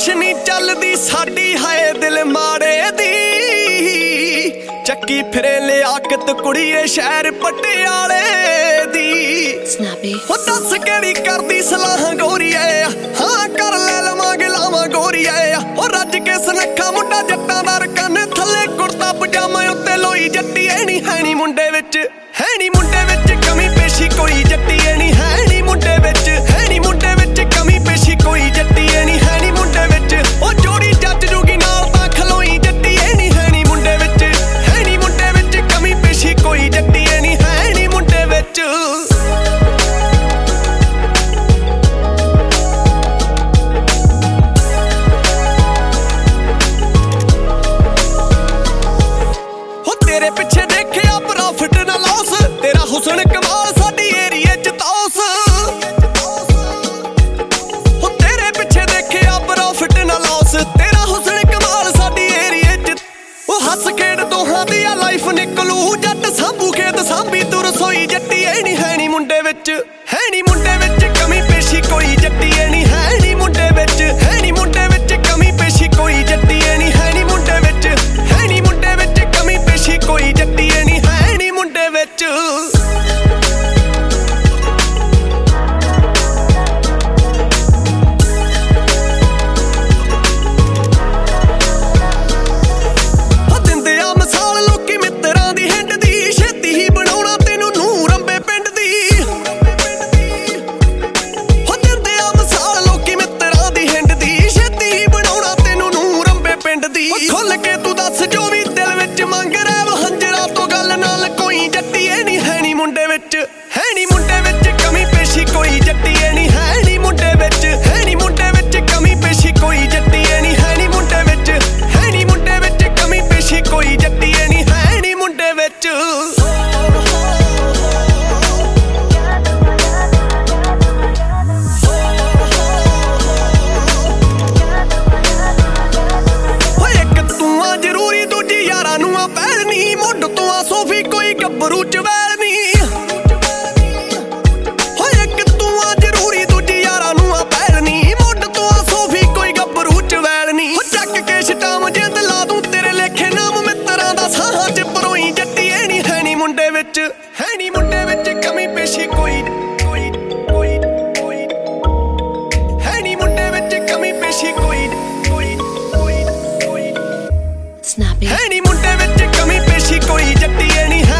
ਲਾਸ਼ ਨੀ ਚੱਲਦੀ ਸਾਡੀ ਹਾਏ ਦਿਲ ਮਾੜੇ ਦੀ। ਚੱਕੀ ਫਿਰੇ ਲਿਆਕਤ ਕੁੜੀਏ ਸ਼ਹਿਰ ਪਟਿਆਲੇ ਦੀ। ਉਹ ਦੱਸ ਕਿਹੜੀ ਕਰਦੀ ਸਲਾਹ ਗੋਰੀਏ, ਹਾਂ ਕਰ ਲੈ ਲਵਾਂਗੇ ਲਾਵਾਂ ਗੋਰੀਏ। ਉਹ ਰੱਜ ਕੇ ਸੁਨੱਖਾ ਮੁੰਡਾ ਜੱਟਾਂ ਦਾ ਰਕਨ, ਥੱਲੇ ਕੁੜਤਾ ਪਜਾਮਾ ਉੱਤੇ ਲੋਈ ਜੱਟੀ। ਐ ਨੀ ਹੈ ਨੀ ਮੁੰਡੇ ਵਿੱਚ, ਹੈ ਨੀ ਮੁੰਡੇ ਵਿੱਚ ਕਮੀ ਪੇਸ਼ੀ ਕੋਈ ਜੱਟੀ। ਐ ਨੀ ਹੈ ਨੀ ਮੁੰਡੇ ਵਿੱਚ, ਹੈ ਨੀ ਮੁੰਡੇ ਵਿੱਚ ਕਮੀ ਪੇਸ਼ੀ ਕੋਈ ਜੱਟੀ। ਐ ਨੀ ਹੈ ਨੀ ਮੁੰਡੇ ਵਿੱਚ ਉਹ ਜੋੜੀ ਜੱਜ ਜੂਗੀ ਨਾਲ ਤਾਂ ਖਲੋਈ ਜੱਟੀ। ਐ ਨੀ ਹੈ ਨੀ ਮੁੰਡੇ ਵਿੱਚ, ਹੈ ਨੀ ਮੁੰਡੇ ਵਿੱਚ ਕਮੀ ਪੇਸ਼ੀ ਕੋਈ ਜੱਟੀ। ਐ ਨੀ ਹੈ ਨੀ ਮੁੰਡੇ ਵਿੱਚ। ਤੇਰੇ ਪਿੱਛੇ ਦੇਖਿਆ ਪ੍ਰੋਫਿਟ ਨਾ ਲੌਸ, ਤੇਰਾ ਹੁਸਨ ਕਮਾਲ ਸਾਡੀ ਏਰੀਏ ਚ ਤੌਸ। ਹੋ ਤੇਰੇ ਪਿੱਛੇ ਦੇਖਿਆ ਪ੍ਰੋਫਿਟ ਨਾ ਲੌਸ, ਤੇਰਾ ਹੁਸਨ ਕਮਾਲ ਸਾਡੀ ਏਰੀਏ ਚ। ਉਹ ਹੱਸ ਖੇਡ ਦੋਹਾਂ ਦੀ ਆ ਲਾਈਫ ਨਿਕਲੂ, ਜੱਟ ਸਾਂਭੂ ਖੇਤ ਸਾਂਭੀ ਤੂੰ ਰਸੋਈ ਜੱਟੀ। ਐ ਨੀ ਹੈ ਨੀ ਮੁੰਡੇ ਵਿੱਚ, ਹੈ ਨੀ ਮੁੰਡੇ ਵਿੱਚ ਕਮੀ ਪੇਸ਼ੀ ਕੋਈ ਜੱਟੀ। ਐ ਨੀ ਹੈ ਨੀ ਮੁੰਡੇ ਵਿੱਚ, ਹੈ ਨੀ ਮੁੰਡੇ ਵਿੱਚ ਕਮੀ ਪੇਸ਼ੀ ਕੋਈ ਜੱਟੀ। ਐ ਨੀ ਹੈ ਨੀ ਮੁੰਡੇ ਵਿੱਚ, ਹੈ ਨੀ ਮੁੰਡੇ ਵਿੱਚ ਕਮੀ ਪੇਸ਼ੀ ਕੋਈ ਜੱਟੀ। ਐ ਨੀ ਹੈ ਨੀ ਮੁੰਡੇ ਵਿੱਚ। ਦਿੰਦੇ ਆ ਮਿਸਾਲ ਲੋਕੀ ਮਿੱਤਰਾਂ ਦੀ ਹਿੰਡ ਦੀ, ਛੇਤੀ ਹੀ ਬਣਾਉਣਾ ਤੈਨੂੰ ਨੂੰ ਰੰਬੇ ਪਿੰਡ ਦੀ। ਹੋ ਦਿੰਦੇ ਆ ਮਿਸਾਲ ਲੋਕੀ ਮਿੱਤਰਾਂ ਦੀ ਹਿੰਡ ਦੀ, ਛੇਤੀ ਹੀ ਬਣਾਉਣਾ ਤੈਨੂੰ ਨੂੰ ਰੰਬੇ ਪਿੰਡ ਦੀ। ਖੁੱਲ ਕੇ ਤੂੰ ਦੱਸ ਜੋ ਵੀ ਦਿਲ ਵਿੱਚ ਮੰਗ ਰਿਹਾ ਵਾ, ਹੰਜਰਾਂ ਤੋਂ ਗੱਲ ਨਾਲ ਕੋਈ ਜੱਟੀ। ਐ ਨੀ ਹੈ ਨੀ ਮੁੰਡੇ ਵਿੱਚ, ਹੈ ਨੀ ਮੁੰਡੇ ਵਿੱਚ ਕਮੀ ਪੇਸ਼ੀ ਕੋਈ ਜੱਟੀ। ਐ ਨੀ ਹੈ ਨੀ ਮੁੰਡੇ ਵਿੱਚ, ਹੈ ਨੀ ਮੁੰਡੇ ਵਿੱਚ ਕਮੀ ਪੇਸ਼ੀ ਕੋਈ ਜੱਟੀ। ਐ ਨੀ ਹੈ ਨੀ ਮੁੰਡੇ ਵਿੱਚ, ਹੈ ਨੀ ਮੁੰਡੇ ਵਿੱਚ ਕਮੀ ਪੇਸ਼ੀ ਕੋਈ ਜੱਟੀ। ਐ ਨੀ ਹੈ ਨੀ ਮੁੰਡੇ ਵਿੱਚ। ਯਾਰਾਂ ਨੂੰ ਆ ਪਹਿਲਨੀ ਮੁੱਢ ਤੋਂ ਆ ਸੋਫੀ ਕੋਈ ਗੱਭਰੂ ਚ ਵੈਲਨੀ। ਹੋ ਇੱਕ ਤੂੰ ਆ ਜ਼ਰੂਰੀ ਦੂਜੀ ਯਾਰਾਂ ਨੂੰ ਆ ਪਹਿਲਨੀ, ਮੁੱਢ ਤੋਂ ਆ ਸੋਫੀ ਕੋਈ ਗੱਭਰੂ ਚ ਵੈਲਨੀ। ਹੋ ਚੱਕ ਕੇ ਸ਼ਟਾਮ ਜਿੰਦ ਲਾ ਦੂੰ ਤੇਰੇ ਲੇਖੇ ਨਾਮ ਮਿੱਤਰਾਂ ਦਾ ਸਾਹਾਂ ਚ ਪਰੋਈ ਜੱਟੀ। ਐ ਨੀ ਹੈ ਨੀ ਮੁੰਡੇ ਵਿੱਚ, ਹੈ ਨੀ ਮੁੰਡੇ ਵਿੱਚ ਕਮੀ ਪੇਸ਼ੀ ਕੋਈ ਕੋਈ ਕੋਈ ਕੋਈ, ਹੈ ਨੀ ਮੁੰਡੇ ਵਿੱਚ ਕਮੀ ਪੇਸ਼ੀ ਕੋਈ ਕੋਈ ਕੋਈ ਕੋਈ, ਹੈ ਨੀ ਮੁੰਡੇ ਵਿੱਚ ਕਮੀ ਪੇਸ਼ੀ ਕੋਈ ਜੱਟੀ। ਐ ਨੀ ਹੈ